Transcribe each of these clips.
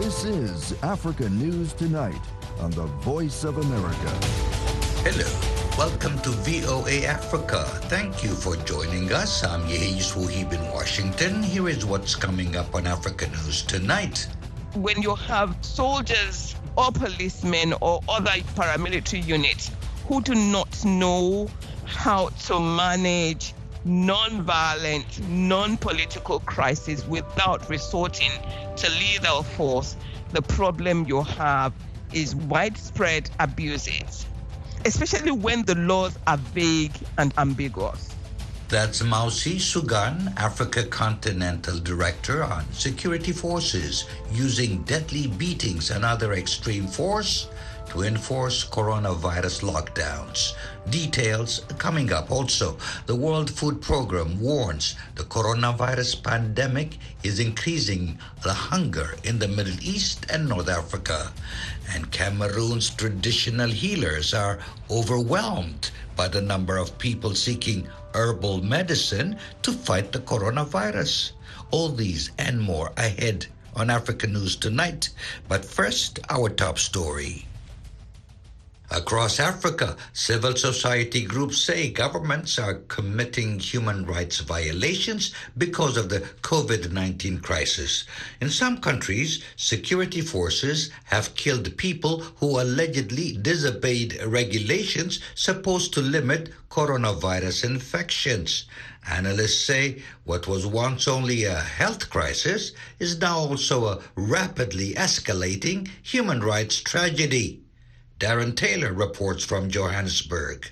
This is Africa News Tonight on the Voice of America. Hello, welcome to VOA Africa. Thank you for joining us. I'm Yehis Wuhib in Washington. Here is what's coming up on Africa News Tonight. When you have soldiers or policemen or other paramilitary units who do not know how to manage non-violent, non-political crisis without resorting to lethal force, the problem you have is widespread abuses, especially when the laws are vague and ambiguous. That's Mausi Sugan, Africa Continental Director on Security Forces, using deadly beatings and other extreme force to enforce coronavirus lockdowns. Details coming up. Also, the World Food Program warns the coronavirus pandemic is increasing the hunger in the Middle East and North Africa. And Cameroon's traditional healers are overwhelmed by the number of people seeking herbal medicine to fight the coronavirus. All these and more ahead on Africa News Tonight. But first, our top story. Across Africa, civil society groups say governments are committing human rights violations because of the COVID-19 crisis. In some countries, security forces have killed people who allegedly disobeyed regulations supposed to limit coronavirus infections. Analysts say what was once only a health crisis is now also a rapidly escalating human rights tragedy. Darren Taylor reports from Johannesburg.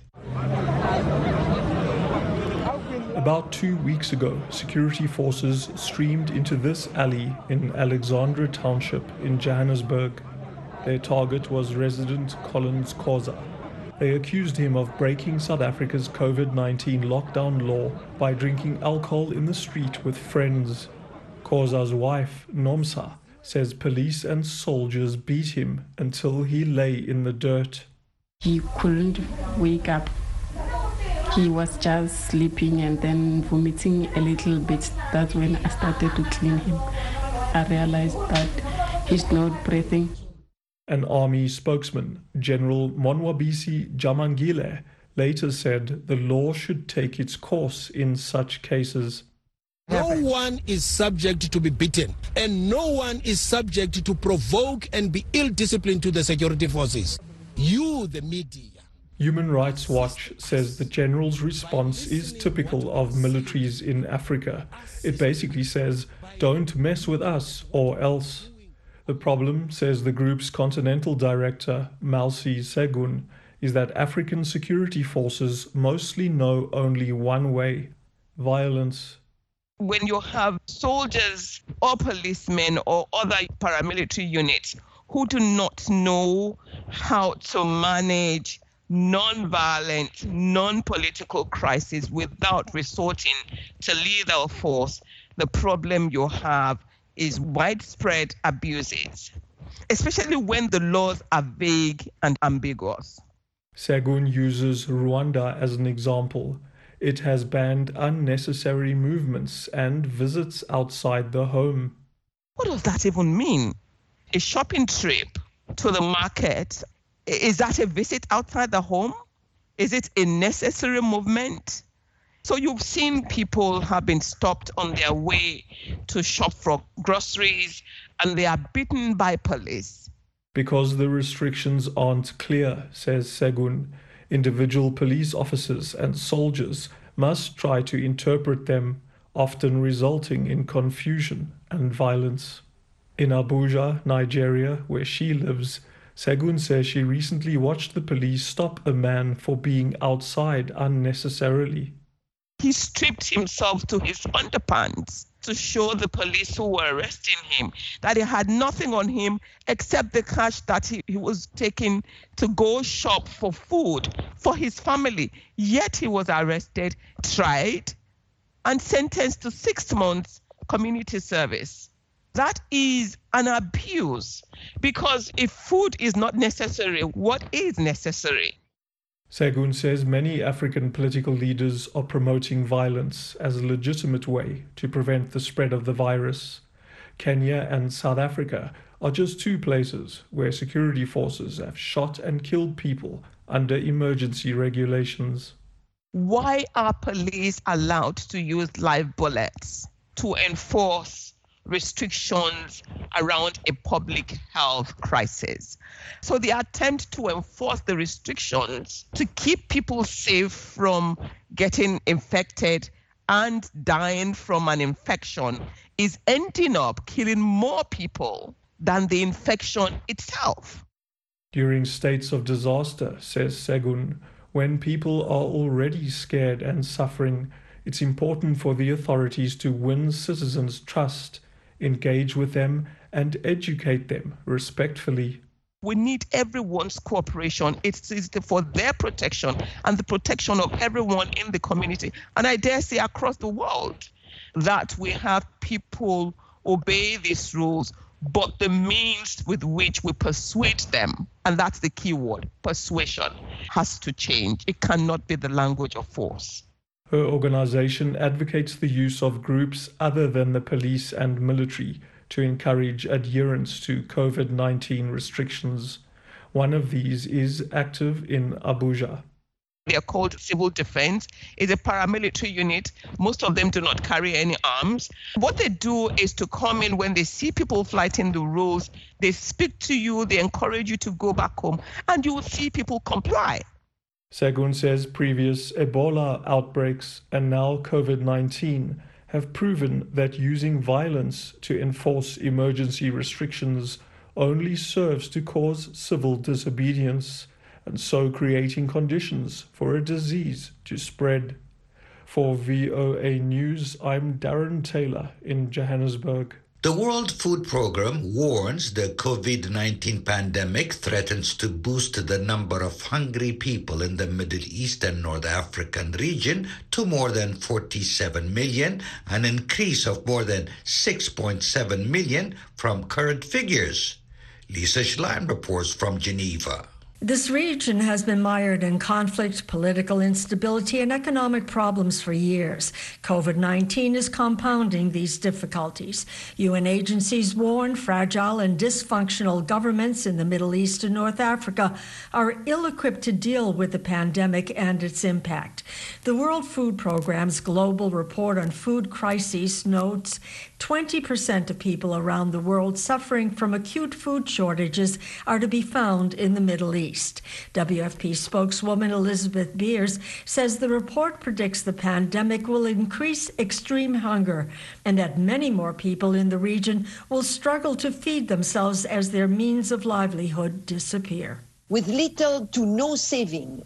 About 2 weeks ago, security forces streamed into this alley in Alexandra Township in Johannesburg. Their target was resident Collins Khoza. They accused him of breaking South Africa's COVID-19 lockdown law by drinking alcohol in the street with friends. Khoza's wife, Nomsa, says police and soldiers beat him until he lay in the dirt. He couldn't wake up. He was just sleeping and then vomiting a little bit. That's when I started to clean him. I realized that he's not breathing. An army spokesman, General Monwabisi Jamangile, later said the law should take its course in such cases. No one is subject to be beaten, and no one is subject to provoke and be ill-disciplined to the security forces. You, the media. Human Rights Watch says the general's response is typical of militaries in Africa. It basically says, "Don't mess with us or else." The problem, says the group's continental director, Mausi Sugan, is that African security forces mostly know only one way: violence. When you have soldiers or policemen or other paramilitary units who do not know how to manage non-violent, non-political crisis without resorting to lethal force, the problem you have is widespread abuses, especially when the laws are vague and ambiguous. Sugan uses Rwanda as an example. It has banned unnecessary movements and visits outside the home. What does that even mean? A shopping trip to the market, is that a visit outside the home? Is it a necessary movement? So you've seen people have been stopped on their way to shop for groceries and they are beaten by police. Because the restrictions aren't clear, says Sugan, individual police officers and soldiers must try to interpret them, often resulting in confusion and violence. In Abuja, Nigeria, where she lives, Sugan says she recently watched the police stop a man for being outside unnecessarily. He stripped himself to his underpants to show the police who were arresting him that he had nothing on him except the cash that he was taking to go shop for food for his family. Yet he was arrested, tried, and sentenced to 6 months community service. That is an abuse, because if food is not necessary, what is necessary? Sugan says many African political leaders are promoting violence as a legitimate way to prevent the spread of the virus. Kenya and South Africa are just two places where security forces have shot and killed people under emergency regulations. Why are police allowed to use live bullets to enforce restrictions around a public health crisis? So the attempt to enforce the restrictions to keep people safe from getting infected and dying from an infection is ending up killing more people than the infection itself. During states of disaster, says Segun, when people are already scared and suffering, it's important for the authorities to win citizens' trust, engage with them, and educate them respectfully. We need everyone's cooperation. It's for their protection and the protection of everyone in the community. And I dare say across the world that we have people obey these rules, but the means with which we persuade them, and that's the key word, persuasion, has to change. It cannot be the language of force. Her organization advocates the use of groups other than the police and military to encourage adherence to COVID-19 restrictions. One of these is active in Abuja. They are called civil defense. It's a paramilitary unit. Most of them do not carry any arms. What they do is to come in when they see people flouting the rules. They speak to you, they encourage you to go back home, and you will see people comply. Segun says previous Ebola outbreaks and now COVID-19 have proven that using violence to enforce emergency restrictions only serves to cause civil disobedience, and so creating conditions for a disease to spread. For VOA News, I'm Darren Taylor in Johannesburg. The World Food Programme warns the COVID-19 pandemic threatens to boost the number of hungry people in the Middle East and North African region to more than 47 million, an increase of more than 6.7 million from current figures. Lisa Schlein reports from Geneva. This region has been mired in conflict, political instability, and economic problems for years. COVID-19 is compounding these difficulties. UN agencies warn fragile and dysfunctional governments in the Middle East and North Africa are ill-equipped to deal with the pandemic and its impact. The World Food Programme's Global Report on Food Crises notes 20% of people around the world suffering from acute food shortages are to be found in the Middle East. WFP spokeswoman Elizabeth Beers says the report predicts the pandemic will increase extreme hunger and that many more people in the region will struggle to feed themselves as their means of livelihood disappear. With little to no saving,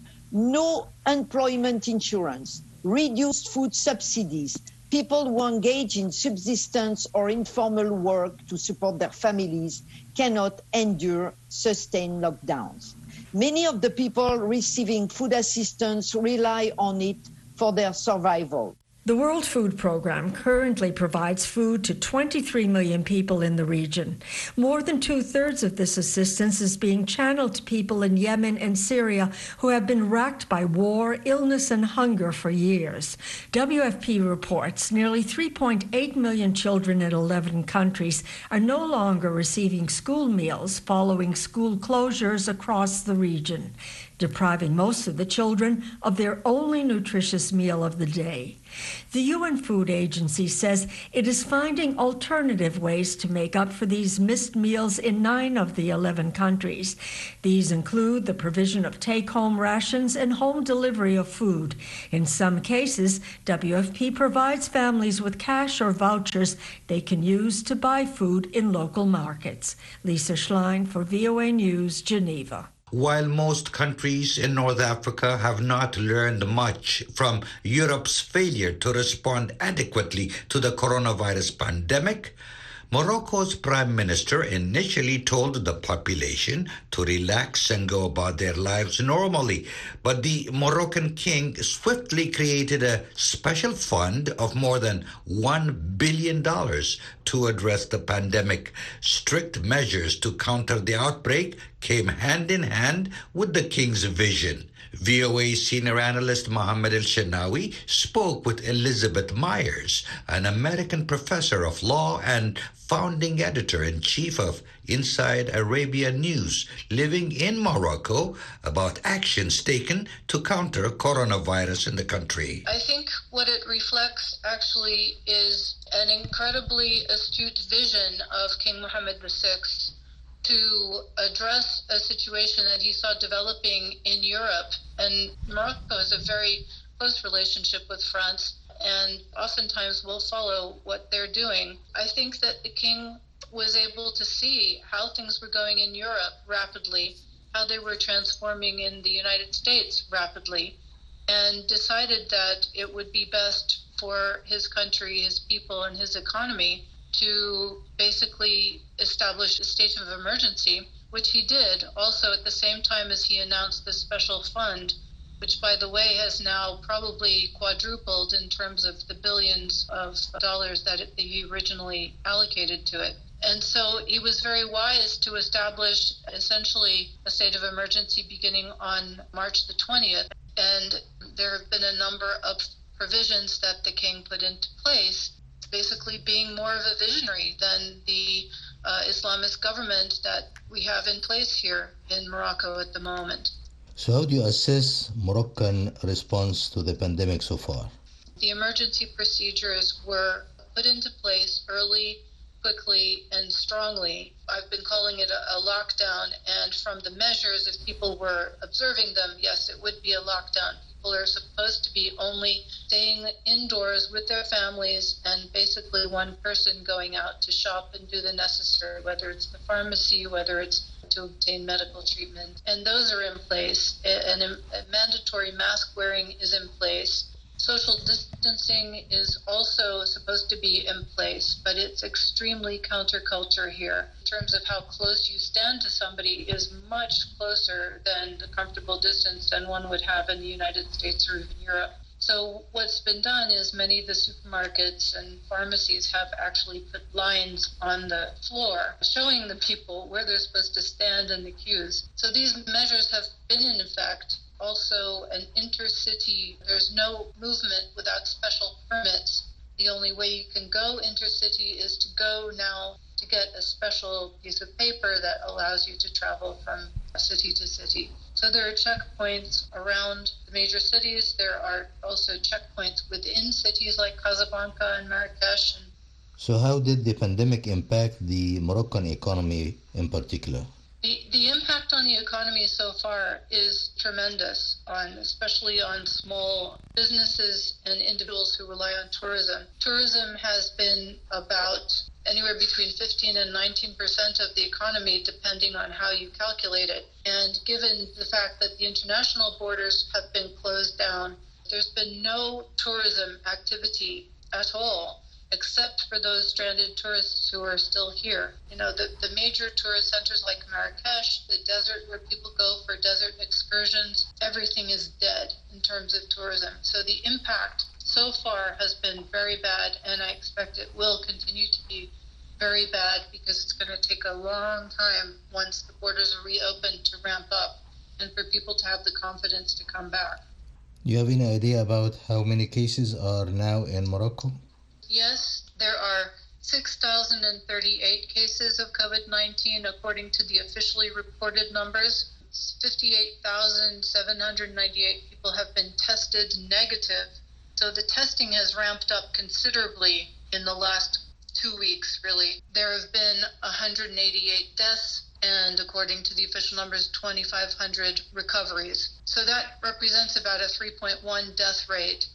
no employment insurance, reduced food subsidies, people who engage in subsistence or informal work to support their families cannot endure sustained lockdowns. Many of the people receiving food assistance rely on it for their survival. The World Food Programme currently provides food to 23 million people in the region. More than two-thirds of this assistance is being channeled to people in Yemen and Syria who have been racked by war, illness, and hunger for years. WFP reports nearly 3.8 million children in 11 countries are no longer receiving school meals following school closures across the region, depriving most of the children of their only nutritious meal of the day. The UN Food Agency says it is finding alternative ways to make up for these missed meals in 9 of the 11 countries. These include the provision of take-home rations and home delivery of food. In some cases, WFP provides families with cash or vouchers they can use to buy food in local markets. Lisa Schlein for VOA News, Geneva. While most countries in North Africa have not learned much from Europe's failure to respond adequately to the coronavirus pandemic, Morocco's prime minister initially told the population to relax and go about their lives normally. But the Moroccan king swiftly created a special fund of more than $1 billion to address the pandemic. Strict measures to counter the outbreak came hand in hand with the king's vision. VOA senior analyst Mohammed El-Shenawi spoke with Elizabeth Myers, an American professor of law and founding editor-in-chief of Inside Arabia News, living in Morocco, about actions taken to counter coronavirus in the country. I think what it reflects actually is an incredibly astute vision of King Mohammed VI to address a situation that he saw developing in Europe. And Morocco has a very close relationship with France and oftentimes will follow what they're doing. I think that the king was able to see how things were going in Europe rapidly, how they were transforming in the United States rapidly, and decided that it would be best for his country, his people, and his economy to basically establish a state of emergency, which he did also at the same time as he announced the special fund, which, by the way, has now probably quadrupled in terms of the billions of dollars that he originally allocated to it. And so he was very wise to establish essentially a state of emergency beginning on March the 20th. And there have been a number of provisions that the king put into place, basically being more of a visionary than the Islamist government that we have in place here in Morocco at the moment. So how do you assess Moroccan response to the pandemic so far? The emergency procedures were put into place early, quickly, and strongly. I've been calling it a lockdown, and from the measures, if people were observing them, yes, it would be a lockdown. People are supposed to be only staying indoors with their families and basically one person going out to shop and do the necessary, whether it's the pharmacy, whether it's to obtain medical treatment. And those are in place. And a mandatory mask wearing is in place. Social distancing is also supposed to be in place, but it's extremely counterculture here. In terms of how close you stand to somebody is much closer than the comfortable distance than one would have in the United States or in Europe. So what's been done is many of the supermarkets and pharmacies have actually put lines on the floor showing the people where they're supposed to stand in the queues. So these measures have been in effect. Also an intercity, there's no movement without special permits. The only way you can go intercity is to go now to get a special piece of paper that allows you to travel from city to city. So there are checkpoints around the major cities. There are also checkpoints within cities like Casablanca and Marrakesh. So how did the pandemic impact the Moroccan economy in particular? The impact on the economy so far is tremendous, especially on small businesses and individuals who rely on tourism. Tourism has been about anywhere between 15 and 19% of the economy, depending on how you calculate it. And given the fact that the international borders have been closed down, there's been no tourism activity at all, except for those stranded tourists who are still here. You know, the major tourist centers like Marrakesh, the desert where people go for desert excursions, everything is dead in terms of tourism. So the impact so far has been very bad, and I expect it will continue to be very bad because it's going to take a long time once the borders are reopened to ramp up and for people to have the confidence to come back. Do you have any idea about how many cases are now in Morocco? Yes, there are 6,038 cases of COVID-19 according to the officially reported numbers. 58,798 people have been tested negative. So the testing has ramped up considerably in the last 2 weeks, really. There have been 188 deaths, and according to the official numbers, 2,500 recoveries. So that represents about a 3.1% death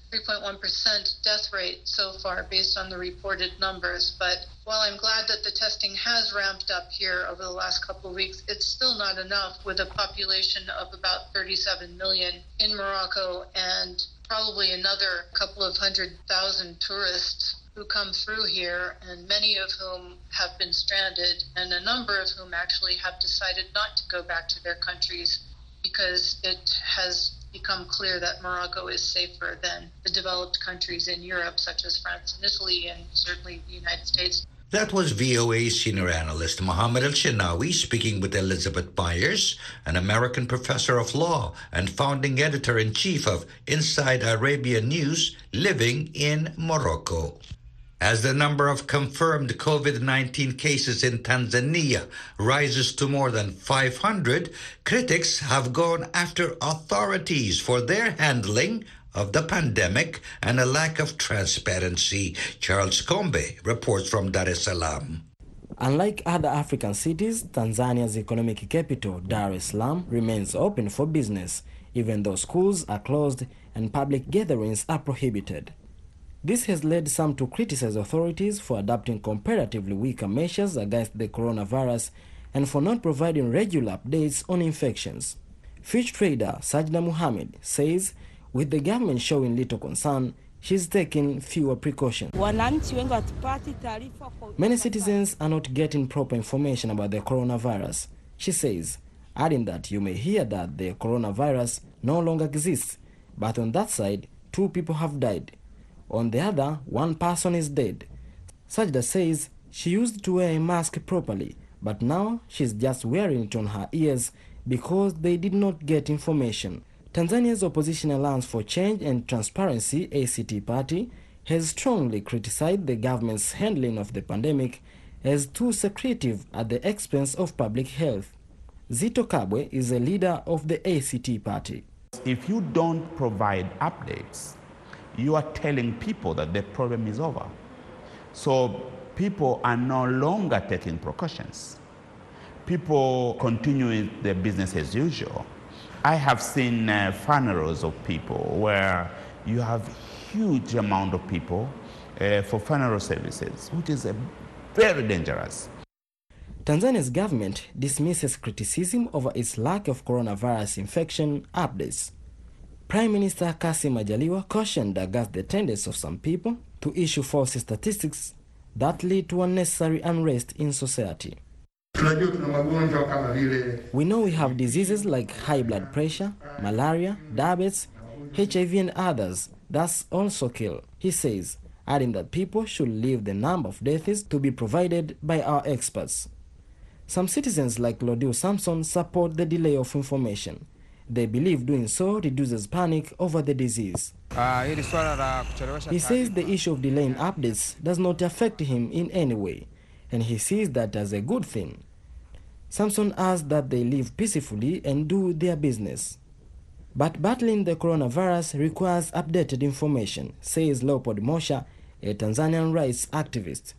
rate so far based on the reported numbers. But while I'm glad that the testing has ramped up here over the last couple of weeks, it's still not enough with a population of about 37 million in Morocco and probably another couple of 100,000 tourists who come through here, and many of whom have been stranded, and a number of whom actually have decided not to go back to their countries because it has become clear that Morocco is safer than the developed countries in Europe, such as France and Italy, and certainly the United States. That was VOA senior analyst Mohammed Al-Shinawi speaking with Elizabeth Byers, an American professor of law and founding editor-in-chief of Inside Arabia News, living in Morocco. As the number of confirmed COVID-19 cases in Tanzania rises to more than 500, critics have gone after authorities for their handling of the pandemic and a lack of transparency. Charles Kombe reports from Dar es Salaam. Unlike other African cities, Tanzania's economic capital, Dar es Salaam, remains open for business, even though schools are closed and public gatherings are prohibited. This has led some to criticize authorities for adopting comparatively weaker measures against the coronavirus and for not providing regular updates on infections. Fish trader Sajda Muhammad says with the government showing little concern, she's taking fewer precautions. Many citizens are not getting proper information about the coronavirus, she says, adding that you may hear that the coronavirus no longer exists, but on that side, 2 people have died. On the other, 1 person is dead. Sajda says she used to wear a mask properly, but now she's just wearing it on her ears because they did not get information. Tanzania's Opposition Alliance for Change and Transparency, ACT Party, has strongly criticized the government's handling of the pandemic as too secretive at the expense of public health. Zito Kabwe is a leader of the ACT Party. If you don't provide updates, you are telling people that the problem is over. So people are no longer taking precautions. People continue with their business as usual. I have seen funerals of people where you have huge amount of people for funeral services, which is very dangerous. Tanzania's government dismisses criticism over its lack of coronavirus infection updates. Prime Minister Kassim Majaliwa cautioned against the tendency of some people to issue false statistics that lead to unnecessary unrest in society. We know we have diseases like high blood pressure, malaria, diabetes, HIV and others that also kill, he says, adding that people should leave the number of deaths to be provided by our experts. Some citizens like Lodiu Samson support the delay of information. They believe doing so reduces panic over the disease. He says the issue of delaying updates does not affect him in any way, and he sees that as a good thing. Samson asks that they live peacefully and do their business. But battling the coronavirus requires updated information, says Leopold Mosha, a Tanzanian rights activist.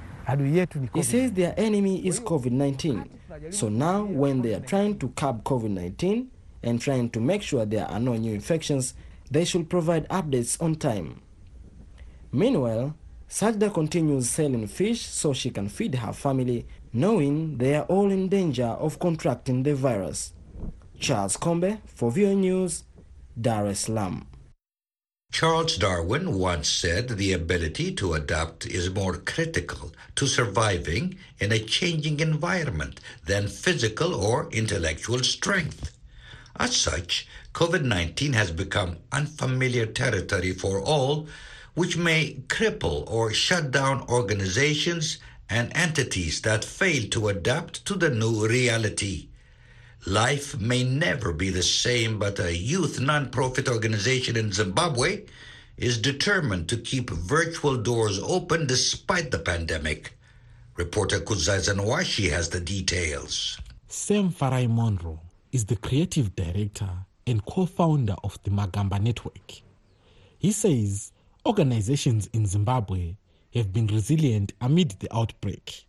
He says their enemy is COVID-19. So now when they are trying to curb COVID-19 and trying to make sure there are no new infections, they should provide updates on time. Meanwhile, Sajda continues selling fish so she can feed her family, knowing they are all in danger of contracting the virus. Charles Kombe for VOA News, Dar es Salaam. Charles Darwin once said the ability to adapt is more critical to surviving in a changing environment than physical or intellectual strength. As such, COVID-19 has become unfamiliar territory for all, which may cripple or shut down organizations and entities that fail to adapt to the new reality. Life may never be the same, but a youth non-profit organization in Zimbabwe is determined to keep virtual doors open despite the pandemic. Reporter Kuzai Zanwashi has the details. Sam Farai Monroe is the creative director and co-founder of the Magamba Network. He says organizations in Zimbabwe have been resilient amid the outbreak.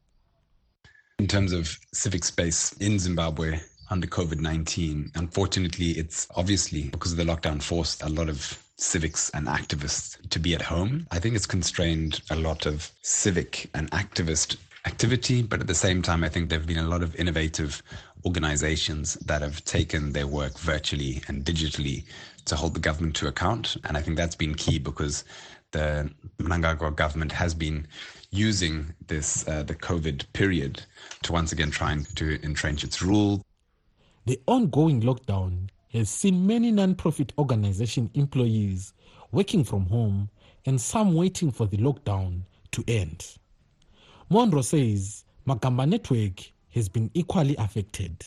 In terms of civic space in Zimbabwe under COVID-19, unfortunately, it's obviously because of the lockdown forced a lot of civics and activists to be at home. I think it's constrained a lot of civic and activist activity, but at the same time, I think there have been a lot of innovative organizations that have taken their work virtually and digitally to hold the government to account. And I think that's been key because the Mnangagwa government has been using this the COVID period to once again trying to entrench its rule. The ongoing lockdown has seen many non-profit organization employees working from home and some waiting for the lockdown to end. Monroe says Magamba Network has been equally affected.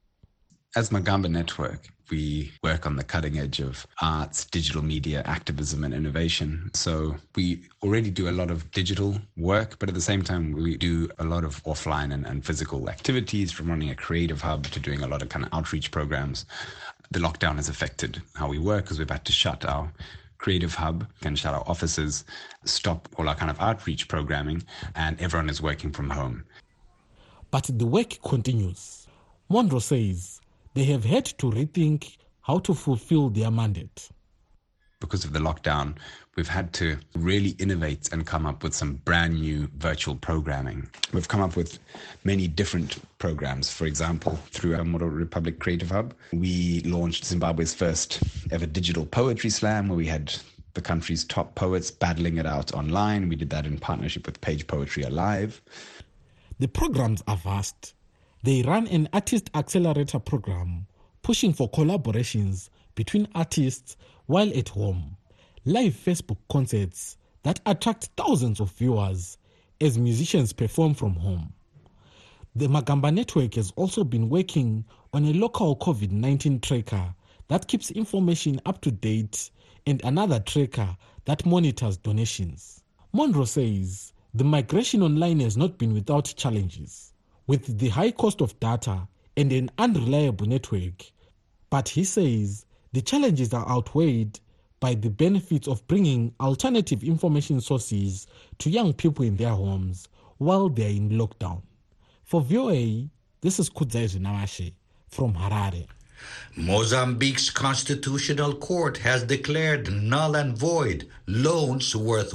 As Magamba Network, we work on the cutting edge of arts, digital media, activism, and innovation. So we already do a lot of digital work, but at the same time, we do a lot of offline and physical activities, from running a creative hub to doing a lot of kind of outreach programs. The lockdown has affected how we work because we've had to shut our creative hub and shut our offices, stop all our kind of outreach programming, and everyone is working from home. But the work continues. Monroe says they have had to rethink how to fulfill their mandate. Because of the lockdown, we've had to really innovate and come up with some brand new virtual programming. We've come up with many different programs. For example, through our Model Republic Creative Hub, we launched Zimbabwe's first ever digital poetry slam, where we had the country's top poets battling it out online. We did that in partnership with Page Poetry Alive. The programs are vast. They run an artist accelerator program, pushing for collaborations between artists while at home, live Facebook concerts that attract thousands of viewers as musicians perform from home. The Magamba Network has also been working on a local COVID-19 tracker that keeps information up to date and another tracker that monitors donations. Monroe says the migration online has not been without challenges, with the high cost of data and an unreliable network. But he says the challenges are outweighed by the benefits of bringing alternative information sources to young people in their homes while they are in lockdown. For VOA, this is Kudzai Nawashe from Harare. Mozambique's constitutional court has declared null and void loans worth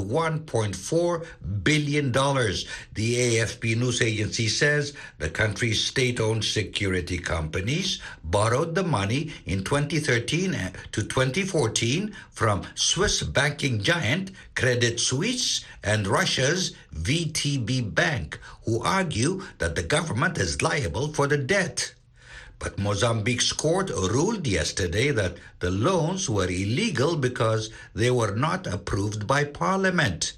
$1.4 billion. The AFP news agency says the country's state-owned security companies borrowed the money in 2013 to 2014 from Swiss banking giant Credit Suisse and Russia's VTB Bank, who argue that the government is liable for the debt. But Mozambique's court ruled yesterday that the loans were illegal because they were not approved by Parliament.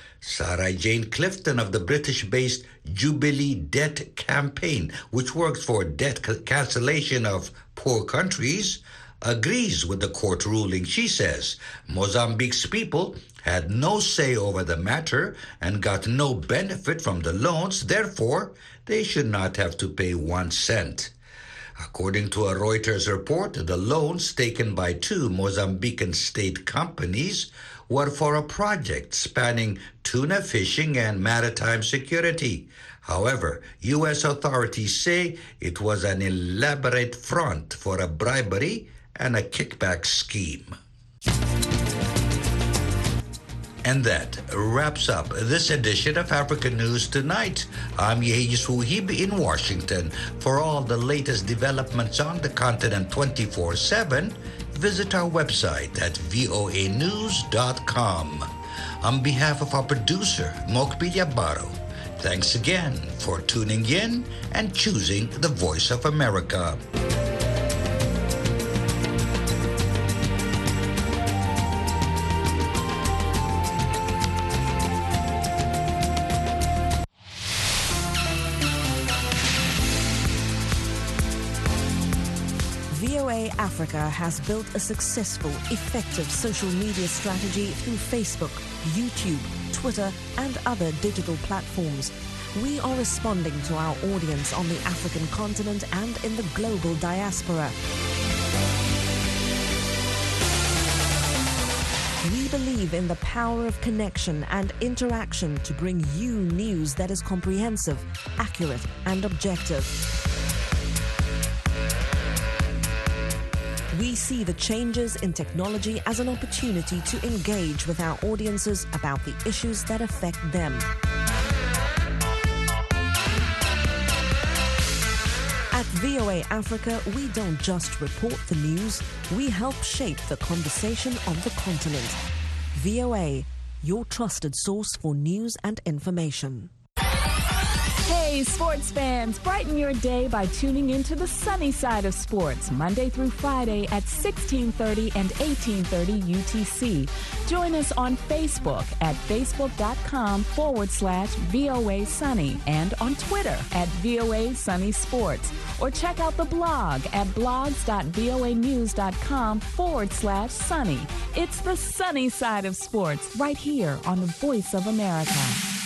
Sarah Jane Clifton of the British-based Jubilee Debt Campaign, which works for debt cancellation of poor countries, agrees with the court ruling. She says Mozambique's people had no say over the matter and got no benefit from the loans. Therefore, they should not have to pay 1 cent. According to a Reuters report, the loans taken by 2 Mozambican state companies were for a project spanning tuna fishing and maritime security. However, U.S. authorities say it was an elaborate front for a bribery and a kickback scheme. And that wraps up this edition of Africa News Tonight. I'm Yehiji Suhib in Washington. For all the latest developments on the continent 24/7, visit our website at voanews.com. On behalf of our producer, Mokbili Abaro, thanks again for tuning in and choosing the Voice of America. Africa has built a successful, effective social media strategy through Facebook, YouTube, Twitter, and other digital platforms. We are responding to our audience on the African continent and in the global diaspora. We believe in the power of connection and interaction to bring you news that is comprehensive, accurate, and objective. We see the changes in technology as an opportunity to engage with our audiences about the issues that affect them. At VOA Africa, we don't just report the news, we help shape the conversation on the continent. VOA, your trusted source for news and information. Hey, sports fans, brighten your day by tuning into the sunny side of sports, Monday through Friday at 16:30 and 18:30 UTC. Join us on Facebook at facebook.com/VOA Sunny and on Twitter at VOA Sunny Sports. Or check out the blog at blogs.voanews.com/sunny. It's the sunny side of sports right here on the Voice of America.